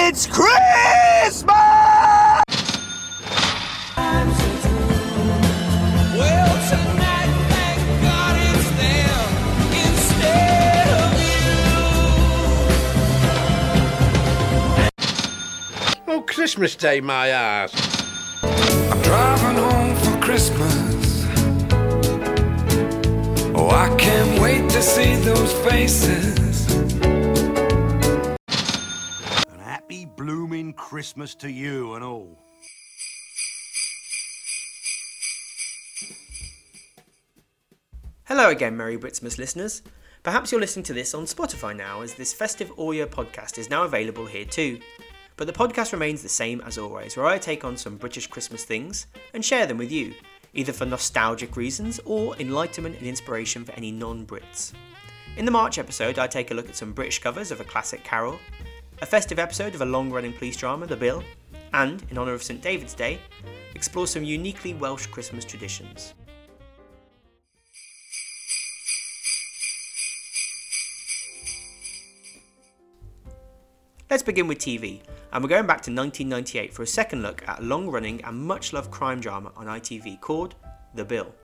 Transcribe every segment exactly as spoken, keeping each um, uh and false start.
It's Christmas! Well, tonight, thank God it's them instead of you. Oh, Christmas Day, my ass. I'm driving home for Christmas. Oh, I can't wait to see those faces. And happy blooming Christmas to you and all. Hello again, Merry Britsmas listeners. Perhaps you're listening to this on Spotify now, as this festive audio podcast is now available here too. But the podcast remains the same as always, where I take on some British Christmas things and share them with you, either for nostalgic reasons or enlightenment and inspiration for any non-Brits. In the March episode, I take a look at some British covers of a classic carol, a festive episode of a long-running police drama, The Bill, and, in honour of St David's Day, explore some uniquely Welsh Christmas traditions. Let's begin with T V, and we're going back to nineteen ninety-eight for a second look at a long-running and much-loved crime drama on I T V called The Bill.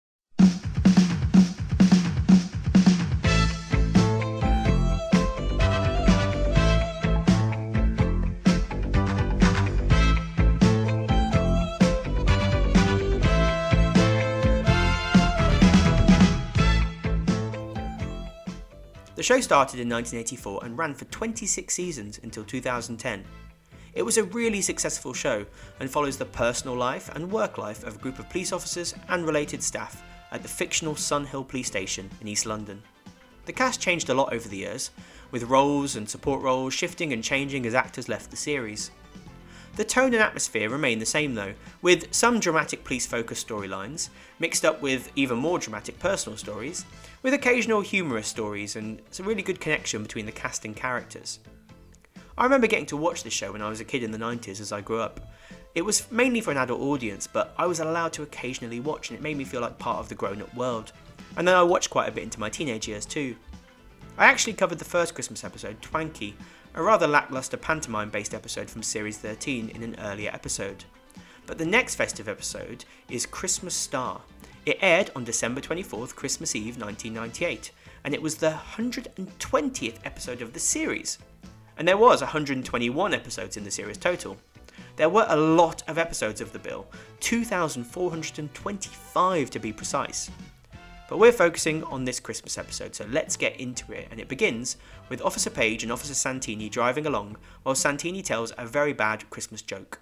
The show started in nineteen eighty-four and ran for twenty-six seasons until two thousand ten. It was a really successful show and follows the personal life and work life of a group of police officers and related staff at the fictional Sun Hill Police Station in East London. The cast changed a lot over the years, with roles and support roles shifting and changing as actors left the series. The tone and atmosphere remain the same though, with some dramatic police-focused storylines, mixed up with even more dramatic personal stories, with occasional humorous stories and it's a really good connection between the cast and characters. I remember getting to watch this show when I was a kid in the nineties as I grew up. It was mainly for an adult audience, but I was allowed to occasionally watch and it made me feel like part of the grown-up world. And then I watched quite a bit into my teenage years too. I actually covered the first Christmas episode, Twanky, a rather lacklustre pantomime-based episode from Series thirteen in an earlier episode. But the next festive episode is Christmas Star. It aired on December twenty-fourth, Christmas Eve nineteen ninety-eight, and it was the one hundred twentieth episode of the series. And there was one hundred twenty-one episodes in the series total. There were a lot of episodes of The Bill, two thousand four hundred twenty-five to be precise. But we're focusing on this Christmas episode, so let's get into it, and it begins with Officer Page and Officer Santini driving along while Santini tells a very bad Christmas joke.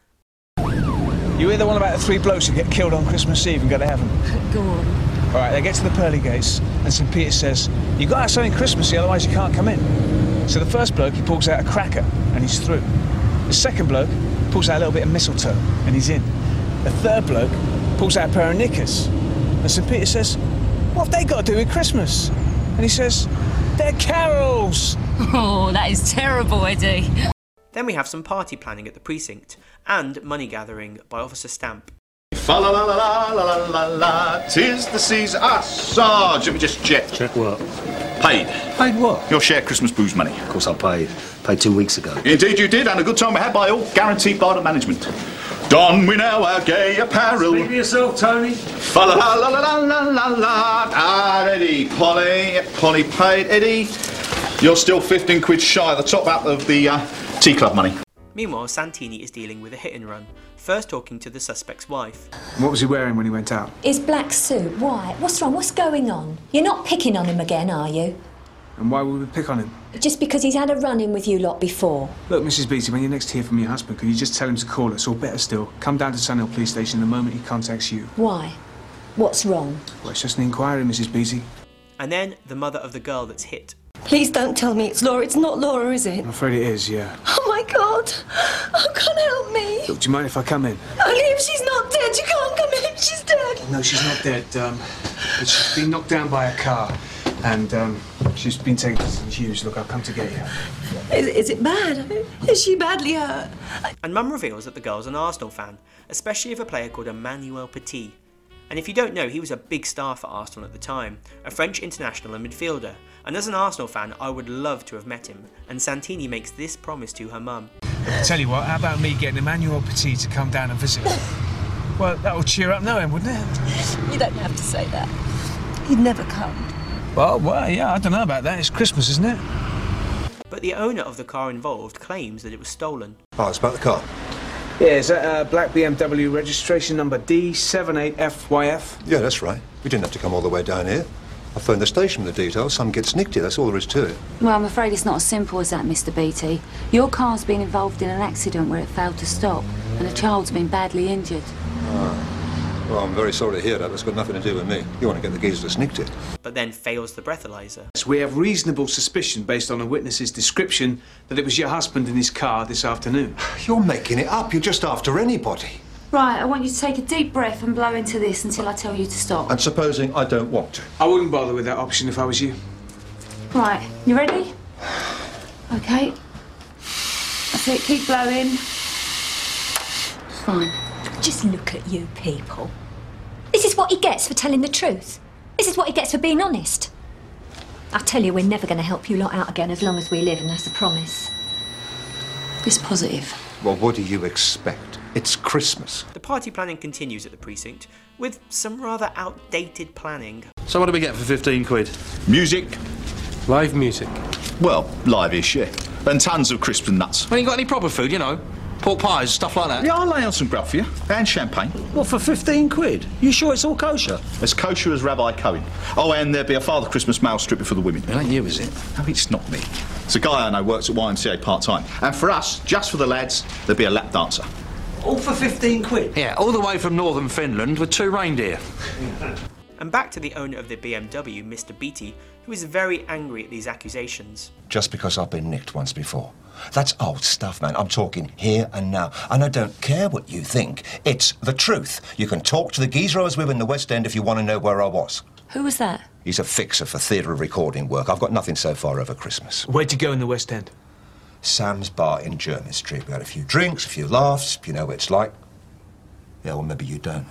You hear the one about the three blokes who get killed on Christmas Eve and go to heaven? Go on. Alright, they get to the pearly gates and St Peter says, "You've got to have something Christmassy, otherwise you can't come in." So the first bloke, he pulls out a cracker and he's through. The second bloke pulls out a little bit of mistletoe and he's in. The third bloke pulls out a pair of knickers and St Peter says, "What have they got to do with Christmas?" And he says, "They're carols." Oh, that is terrible, Eddie. Then we have some party planning at the precinct and money gathering by Officer Stamp. Fa la la la la la la la la, 'tis the season. Ah, Sarge, let me just check. Check what? Paid. Paid what? Your share Christmas booze money. Of course I paid. Paid two weeks ago. Indeed you did, and a good time we had by all, guaranteed by the management. Don we now our gay apparel. Speak for yourself, Tony. Fa la la la la la la la. Ah, Eddie, Polly, Polly paid. Eddie, you're still fifteen quid shy of the top out of the uh, tea club money. Meanwhile, Santini is dealing with a hit and run, first talking to the suspect's wife. What was he wearing when he went out? His black suit. Why? What's wrong? What's going on? You're not picking on him again, are you? And why would we pick on him? Just because he's had a run-in with you lot before. Look, Missus Beattie, when you're next hear from your husband, could you just tell him to call us, or better still, come down to Sun Hill Police Station the moment he contacts you? Why? What's wrong? Well, it's just an inquiry, Missus Beattie. And then the mother of the girl that's hit. Please don't tell me it's Laura. It's not Laura, is it? I'm afraid it is, yeah. Oh, my God. Oh, God, help me. Look, do you mind if I come in? Only if she's not dead. You can't come in. She's dead. No, she's not dead, um, but she's been knocked down by a car, and, um, she's been taken to Saint Hughes. Look, I'll come to get you. Is, is it bad? Is she badly hurt? And Mum reveals that the girl's an Arsenal fan, especially of a player called Emmanuel Petit. And if you don't know, he was a big star for Arsenal at the time, a French international and midfielder. And as an Arsenal fan, I would love to have met him. And Santini makes this promise to her mum. Tell you what, how about me getting Emmanuel Petit to come down and visit? Well, that would cheer up knowing, wouldn't it? You don't have to say that. He'd never come. Well, well, yeah, I don't know about that. It's Christmas, isn't it? But the owner of the car involved claims that it was stolen. Oh, it's about the car. Yeah, is that uh, black B M W registration number D seven eight F Y F? Yeah, that's right. We didn't have to come all the way down here. I phoned the station with the details. Some gets nicked here, that's all there is to it. Well, I'm afraid it's not as simple as that, Mister Beattie. Your car's been involved in an accident where it failed to stop, and a child's been badly injured. Ah. Well, I'm very sorry to hear that. That's got nothing to do with me. You want to get the geezer that snicked it. But then fails the breathalyzer. We have reasonable suspicion, based on a witness's description, that it was your husband in his car this afternoon. You're making it up. You're just after anybody. Right, I want you to take a deep breath and blow into this until I tell you to stop. And supposing I don't want to? I wouldn't bother with that option if I was you. Right, you ready? Okay. That's it, keep blowing. Fine. Just look at you people. This is what he gets for telling the truth. This is what he gets for being honest. I tell you, we're never going to help you lot out again as long as we live, and that's a promise. It's positive. Well, what do you expect? It's Christmas. The party planning continues at the precinct, with some rather outdated planning. So what do we get for fifteen quid? Music. Live music. Well, live-ish, yeah. And tons of crisps and nuts. Well, you got any proper food, you know? Pork pies, stuff like that? Yeah, I'll lay on some grub for you. And champagne. What, for fifteen quid? You sure it's all kosher? As kosher as Rabbi Cohen. Oh, and there'll be a Father Christmas mail stripper for the women. It ain't you, is it? No, it's not me. It's a guy I know works at Y M C A part-time. And for us, just for the lads, there'll be a lap dancer. All for fifteen quid? Yeah, all the way from northern Finland with two reindeer. And back to the owner of the B M W, Mister Beattie, who is very angry at these accusations. Just because I've been nicked once before. That's old stuff, man. I'm talking here and now. And I don't care what you think. It's the truth. You can talk to the geezer I was with in the West End if you want to know where I was. Who was that? He's a fixer for theatre recording work. I've got nothing so far over Christmas. Where'd you go in the West End? Sam's Bar in Jermyn Street. We had a few drinks, a few laughs. You know what it's like. Yeah, well, maybe you don't.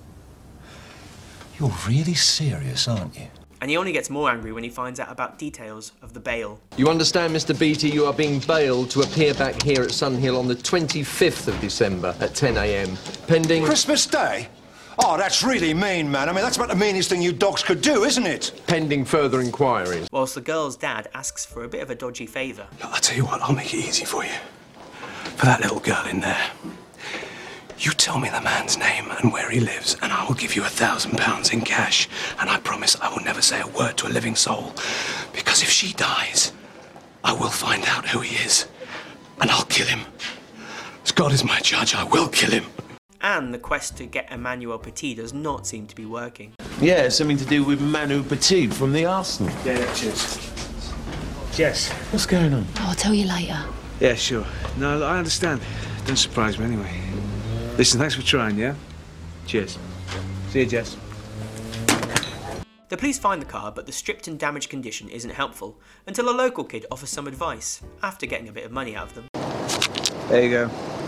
You're really serious, aren't you? And he only gets more angry when he finds out about details of the bail. You understand, Mister Beattie, you are being bailed to appear back here at Sunhill on the twenty-fifth of December at ten a m, pending... Christmas Day? Oh, that's really mean, man. I mean, that's about the meanest thing you dogs could do, isn't it? Pending further inquiries. Whilst the girl's dad asks for a bit of a dodgy favour. I'll tell you what, I'll make it easy for you. For that little girl in there. You tell me the man's name and where he lives, and I will give you a thousand pounds in cash. And I promise I will never say a word to a living soul. Because if she dies, I will find out who he is. And I'll kill him. As God is my judge, I will kill him. And the quest to get Emmanuel Petit does not seem to be working. Yeah, something to do with Manu Petit from the Arsenal. Yeah, yeah, cheers. Yes. What's going on? Oh, I'll tell you later. Yeah, sure. No, I understand. Don't surprise me anyway. Listen, thanks for trying, yeah? Cheers. See you, Jess. The police find the car, but the stripped and damaged condition isn't helpful until a local kid offers some advice after getting a bit of money out of them. There you go.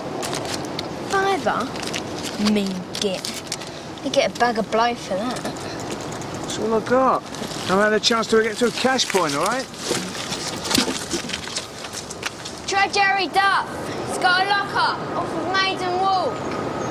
Fiver? Mean git. You get a bag of blow for that. That's all I got. I had a chance to get to a cash point, all right? Try Jerry Duff. He's got a locker off of Maiden Walk.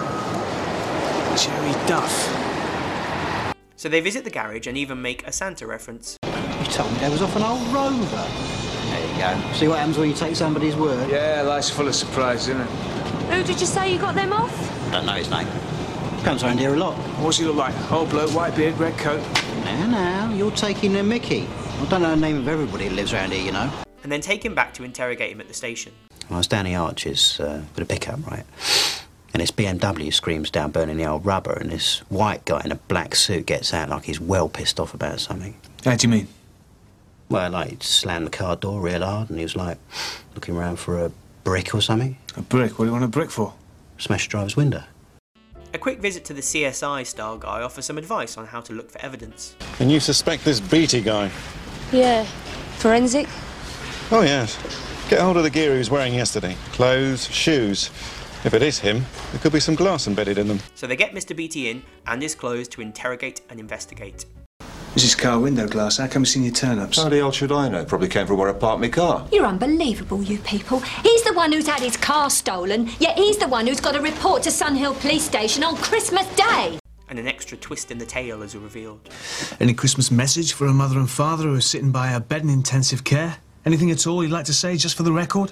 Jerry Duff. So they visit the garage and even make a Santa reference. You told me there was off an old Rover. There you go. See what happens when you take somebody's word? Yeah, life's full of surprises, isn't it? Who did you say you got them off? Don't know his name. Comes around here a lot. What's he look like? Old bloke, white beard, red coat. Now, now, you're taking the mickey. I don't know the name of everybody who lives around here, you know. And then take him back to interrogate him at the station. I was down the arches uh, with a pickup, right? And this B M W screams down burning the old rubber, and this white guy in a black suit gets out like he's well pissed off about something. How do you mean? Well, like, he slammed the car door real hard, and he was, like, looking around for a brick or something. A brick? What do you want a brick for? Smashed the driver's window. A quick visit to the C S I-style guy offers some advice on how to look for evidence. And you suspect this Beattie guy? Yeah. Forensic? Oh, yes. Get hold of the gear he was wearing yesterday. Clothes, shoes. If it is him, there could be some glass embedded in them. So they get Mister Beattie in and his clothes to interrogate and investigate. This is car window glass. How come it's in your turn-ups? How the hell should I know? Probably came from where I parked my car. You're unbelievable, you people. He's the one who's had his car stolen, yet he's the one who's got to report to Sunhill Police Station on Christmas Day. And an extra twist in the tale is revealed. Any Christmas message for a mother and father who are sitting by a bed in intensive care? Anything at all you'd like to say, just for the record?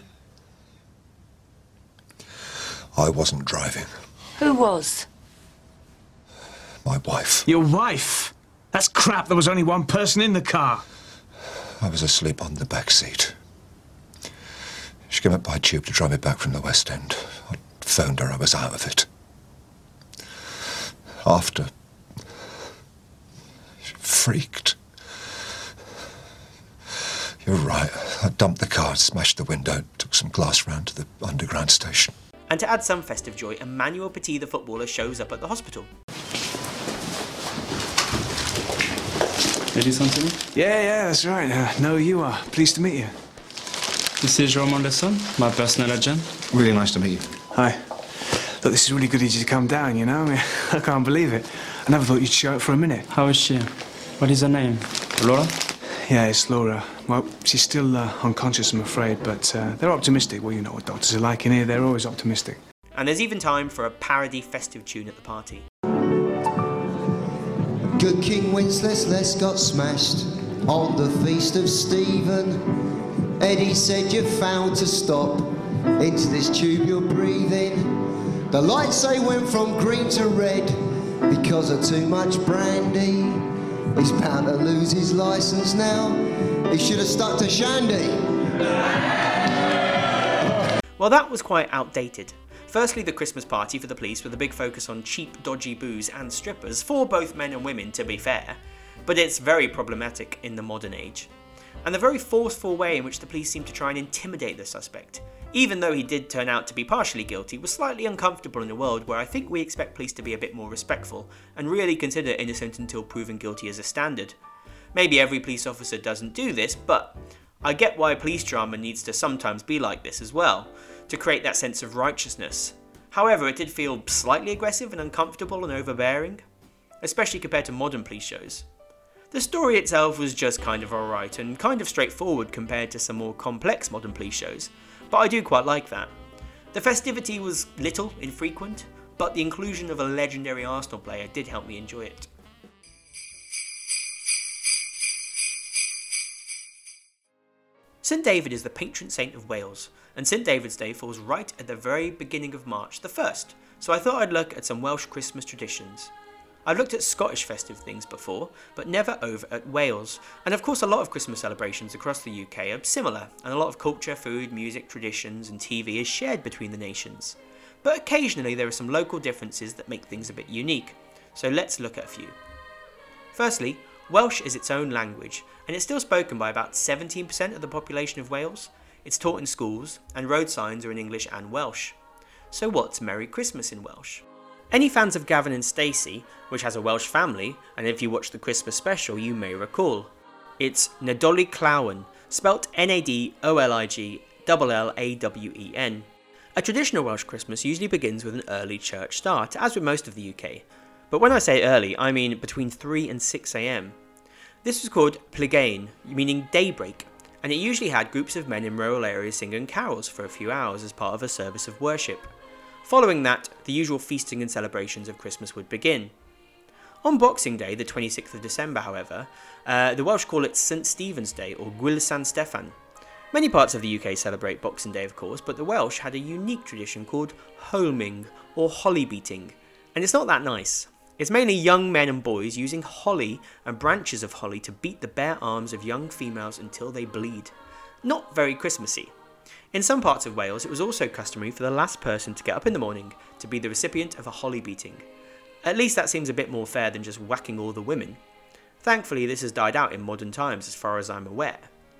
I wasn't driving. Who was? My wife. Your wife? That's crap. There was only one person in the car. I was asleep on the back seat. She came up by tube to drive me back from the West End. I phoned her. I was out of it. After, she freaked. You're right. I dumped the car, smashed the window, took some glass round to the underground station. And to add some festive joy, Emmanuel Petit, the footballer, shows up at the hospital. Ladies and gentlemen. Yeah, yeah, that's right. Uh, no, you are. Pleased to meet you. This is Roman Lesson, my personal agent. Really nice to meet you. Hi. Look, this is really good of you to come down, you know? I mean, I can't believe it. I never thought you'd show up for a minute. How is she? What is her name? Laura? Yeah, it's Laura. Well, she's still uh, unconscious, I'm afraid, but uh, they're optimistic. Well, you know what doctors are like in here. They're always optimistic. And there's even time for a parody festive tune at the party. Good King Wenceslas got smashed on the feast of Stephen. Eddie said you found to stop into this tube you're breathing. The lights they went from green to red because of too much brandy. He's bound to lose his licence now. He should have stuck to Shandy. Well, that was quite outdated. Firstly, the Christmas party for the police with a big focus on cheap, dodgy booze and strippers for both men and women, to be fair. But it's very problematic in the modern age. And the very forceful way in which the police seem to try and intimidate the suspect, even though he did turn out to be partially guilty, was slightly uncomfortable in a world where I think we expect police to be a bit more respectful and really consider innocent until proven guilty as a standard. Maybe every police officer doesn't do this, but I get why police drama needs to sometimes be like this as well, to create that sense of righteousness. However, it did feel slightly aggressive and uncomfortable and overbearing, especially compared to modern police shows. The story itself was just kind of alright and kind of straightforward compared to some more complex modern police shows, but I do quite like that. The festivity was little, infrequent, but the inclusion of a legendary Arsenal player did help me enjoy it. Saint David is the patron saint of Wales, and Saint David's Day falls right at the very beginning of March the first, so I thought I'd look at some Welsh Christmas traditions. I've looked at Scottish festive things before, but never over at Wales, and of course a lot of Christmas celebrations across the U K are similar, and a lot of culture, food, music, traditions and T V is shared between the nations. But occasionally there are some local differences that make things a bit unique, so let's look at a few. Firstly, Welsh is its own language, and it's still spoken by about seventeen percent of the population of Wales. It's taught in schools, and road signs are in English and Welsh. So what's Merry Christmas in Welsh? Any fans of Gavin and Stacey, which has a Welsh family, and if you watch the Christmas special you may recall. It's Nadolig Llawen, spelt N A D O L I G L L A W E N. A traditional Welsh Christmas usually begins with an early church start, as with most of the U K. But when I say early, I mean between three and six a m. This was called Plygain, meaning daybreak, and it usually had groups of men in rural areas singing carols for a few hours as part of a service of worship. Following that, the usual feasting and celebrations of Christmas would begin. On Boxing Day, the twenty-sixth of December, however, uh, the Welsh call it Saint Stephen's Day or Gwyl Sant Steffan. Many parts of the U K celebrate Boxing Day, of course, but the Welsh had a unique tradition called holming or holly beating, and it's not that nice. It's mainly young men and boys using holly and branches of holly to beat the bare arms of young females until they bleed. Not very Christmassy. In some parts of Wales, it was also customary for the last person to get up in the morning to be the recipient of a holly beating. At least that seems a bit more fair than just whacking all the women. Thankfully, this has died out in modern times as far as I'm aware.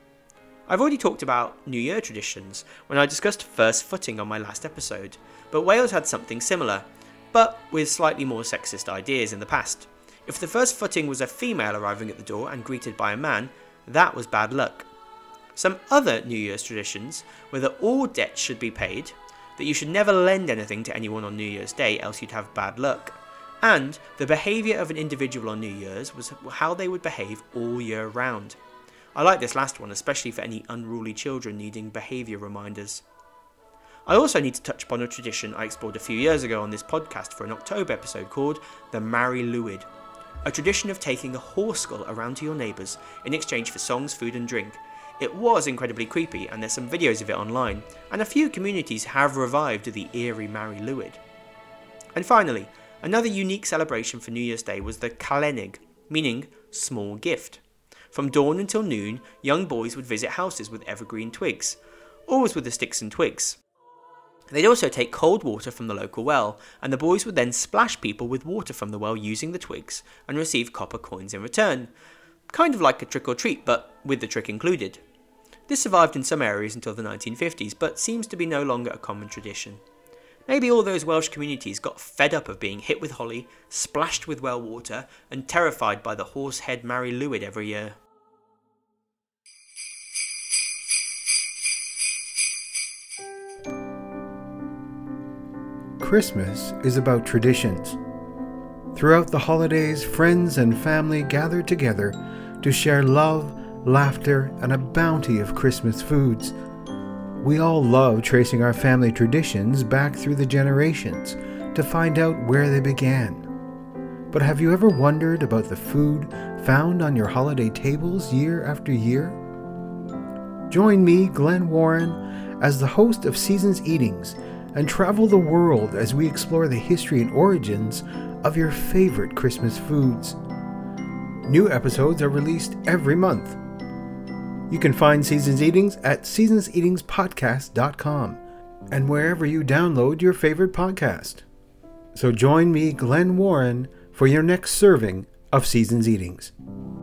I've already talked about New Year traditions when I discussed first footing on my last episode, but Wales had something similar, but with slightly more sexist ideas in the past. If the first footing was a female arriving at the door and greeted by a man, that was bad luck. Some other New Year's traditions were that all debts should be paid, that you should never lend anything to anyone on New Year's Day else you'd have bad luck, And the behaviour of an individual on New Year's was how they would behave all year round. I like this last one, especially for any unruly children needing behaviour reminders. I also need to touch upon a tradition I explored a few years ago on this podcast for an October episode called the Mari Lwyd, a tradition of taking a horse skull around to your neighbours in exchange for songs, food and drink. It was incredibly creepy, and there's some videos of it online, and a few communities have revived the eerie Mari Lwyd. And finally, another unique celebration for New Year's Day was the Calennig, meaning small gift. From dawn until noon, young boys would visit houses with evergreen twigs, always with the sticks and twigs. They'd also take cold water from the local well, and the boys would then splash people with water from the well using the twigs and receive copper coins in return. Kind of like a trick or treat, but with the trick included. This survived in some areas until the nineteen fifties, but seems to be no longer a common tradition. Maybe all those Welsh communities got fed up of being hit with holly, splashed with well water, and terrified by the horse-head Mari Lwyd every year. Christmas is about traditions. Throughout the holidays, friends and family gather together to share love, laughter, and a bounty of Christmas foods. We all love tracing our family traditions back through the generations to find out where they began. But have you ever wondered about the food found on your holiday tables year after year? Join me, Glenn Warren, as the host of Seasons Eatings, and travel the world as we explore the history and origins of your favorite Christmas foods. New episodes are released every month. You can find Seasons Eatings at seasons eatings podcast dot com and wherever you download your favorite podcast. So join me, Glenn Warren, for your next serving of Seasons Eatings.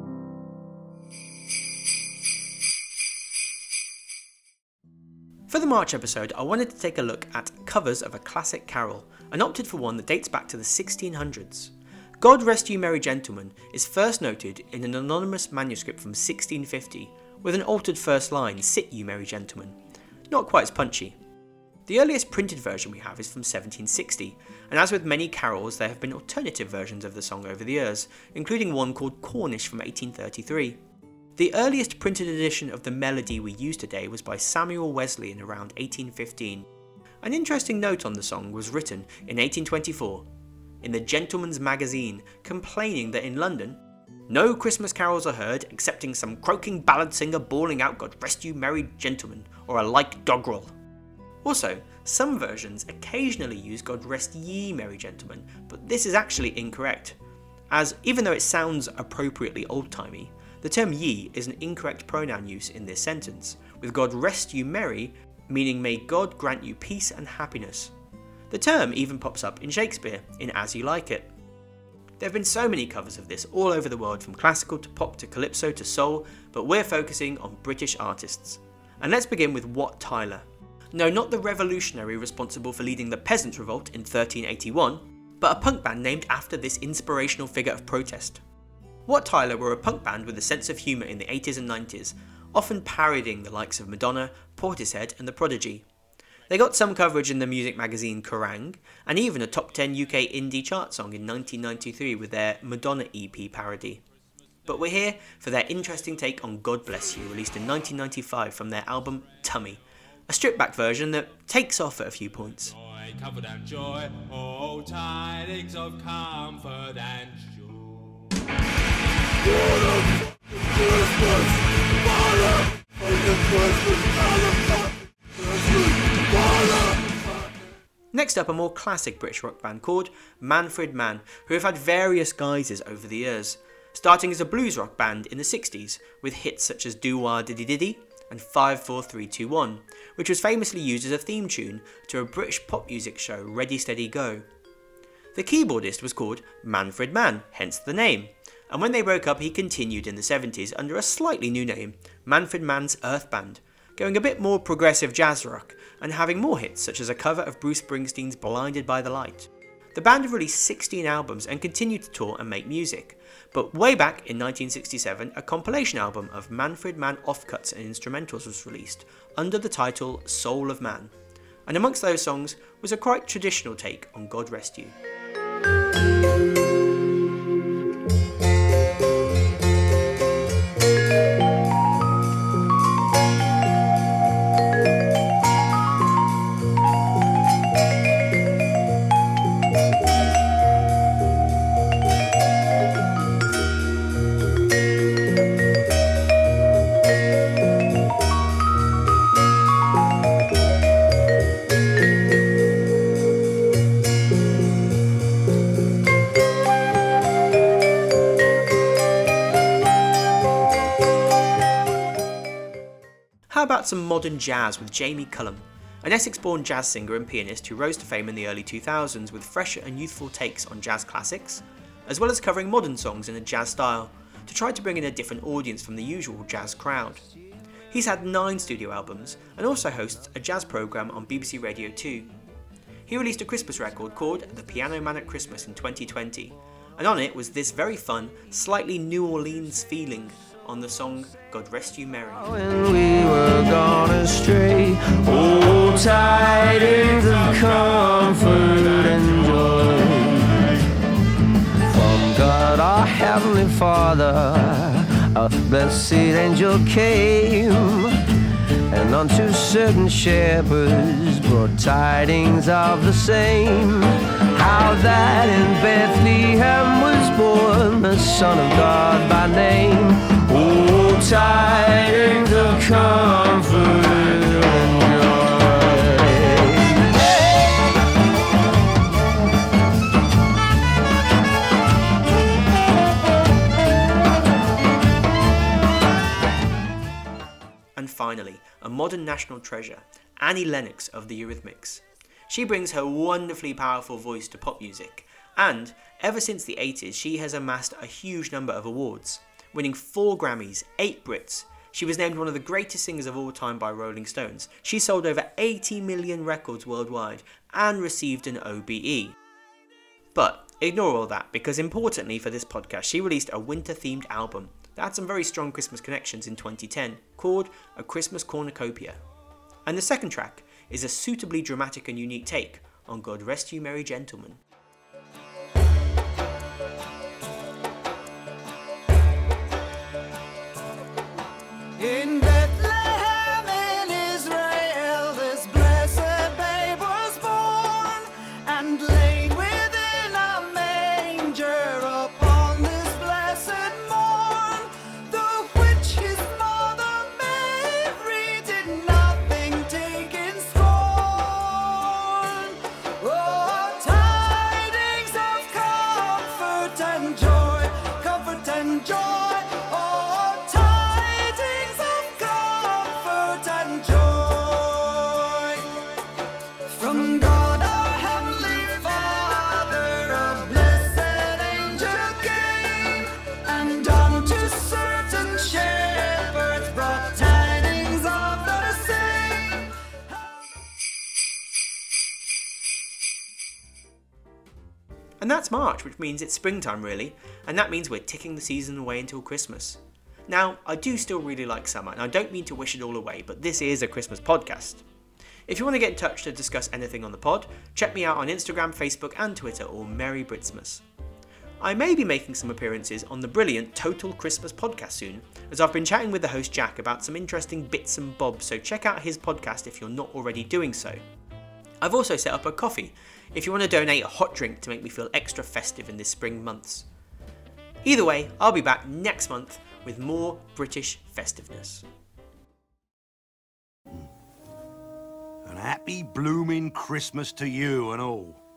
For the March episode, I wanted to take a look at covers of a classic carol, and opted for one that dates back to the sixteen hundreds. God Rest You Merry Gentlemen is first noted in an anonymous manuscript from sixteen fifty, with an altered first line, Sit you merry gentlemen. Not quite as punchy. The earliest printed version we have is from seventeen sixty, and as with many carols, there have been alternative versions of the song over the years, including one called Cornish from eighteen thirty-three. The earliest printed edition of the melody we use today was by Samuel Wesley in around eighteen fifteen. An interesting note on the song was written in eighteen twenty-four in the Gentleman's Magazine, complaining that in London, no Christmas carols are heard excepting some croaking ballad singer bawling out God rest you merry gentlemen, or a like doggerel. Also, some versions occasionally use God rest ye merry gentlemen, but this is actually incorrect, as even though it sounds appropriately old-timey, the term ye is an incorrect pronoun use in this sentence, with God rest you merry meaning may God grant you peace and happiness. The term even pops up in Shakespeare in As You Like It. There have been so many covers of this all over the world, from classical to pop to calypso to soul, but we're focusing on British artists. And let's begin with Wat Tyler. No, not the revolutionary responsible for leading the Peasants' Revolt in thirteen eighty-one, but a punk band named after this inspirational figure of protest. Wat Tyler were a punk band with a sense of humour in the eighties and nineties, often parodying the likes of Madonna, Portishead and The Prodigy. They got some coverage in the music magazine Kerrang, and even a top ten U K indie chart song in nineteen ninety-three with their Madonna E P parody. But we're here for their interesting take on God Bless You, released in nineteen ninety-five from their album Tummy, a stripped-back version that takes off at a few points. Joy, comfort and joy, oh tidings of comfort and joy. Next up, a more classic British rock band called Manfred Mann, who have had various guises over the years, starting as a blues rock band in the sixties with hits such as Do Wah Diddy Diddy and five four three two one, which was famously used as a theme tune to a British pop music show, Ready Steady Go. The keyboardist was called Manfred Mann, hence the name, and when they broke up he continued in the seventies under a slightly new name, Manfred Mann's Earth Band, going a bit more progressive jazz rock and having more hits such as a cover of Bruce Springsteen's Blinded by the Light. The band have released sixteen albums and continued to tour and make music, but way back in nineteen sixty-seven a compilation album of Manfred Mann offcuts and instrumentals was released under the title Soul of Man, and amongst those songs was a quite traditional take on God Rest You. how about some modern jazz with Jamie Cullum, an Essex-born jazz singer and pianist who rose to fame in the early two thousands with fresher and youthful takes on jazz classics, as well as covering modern songs in a jazz style, to try to bring in a different audience from the usual jazz crowd. He's had nine studio albums and also hosts a jazz programme on B B C Radio two. He released a Christmas record called The Piano Man at Christmas in twenty twenty, and on it was this very fun, slightly New Orleans feeling on the song God Rest You Merry. When we were gone astray, oh, tidings of comfort and joy from God our Heavenly Father, a blessed angel came, and unto certain shepherds brought tidings of the same, how that in Bethlehem was born the Son of God by name. Oh, tidings of comfort and joy. And finally, a modern national treasure, Annie Lennox of the Eurythmics. She brings her wonderfully powerful voice to pop music, and ever since the eighties she has amassed a huge number of awards, winning four Grammys, eight Brits. She was named one of the greatest singers of all time by Rolling Stones. She sold over eighty million records worldwide and received an O B E. But ignore all that, because importantly for this podcast, she released a winter-themed album that had some very strong Christmas connections in twenty ten, called A Christmas Cornucopia. And the second track is a suitably dramatic and unique take on God Rest You Merry Gentlemen. in Bethlehem in Israel, this blessed babe was born, and laid within a manger upon this blessed morn, the which his mother Mary did nothing take in scorn. Oh, tidings of comfort and joy, comfort and joy. And that's March, which means it's springtime really, and that means we're ticking the season away until Christmas. Now, I do still really like summer, and I don't mean to wish it all away, but this is a Christmas podcast. If you want to get in touch to discuss anything on the pod, check me out on Instagram, Facebook and Twitter, or Merry Britsmas. I may be making some appearances on the brilliant Total Christmas podcast soon, as I've been chatting with the host Jack about some interesting bits and bobs, so check out his podcast if you're not already doing so. I've also set up a coffee, if you want to donate a hot drink to make me feel extra festive in this spring months. Either way, I'll be back next month with more British festiveness. An happy blooming Christmas to you and all.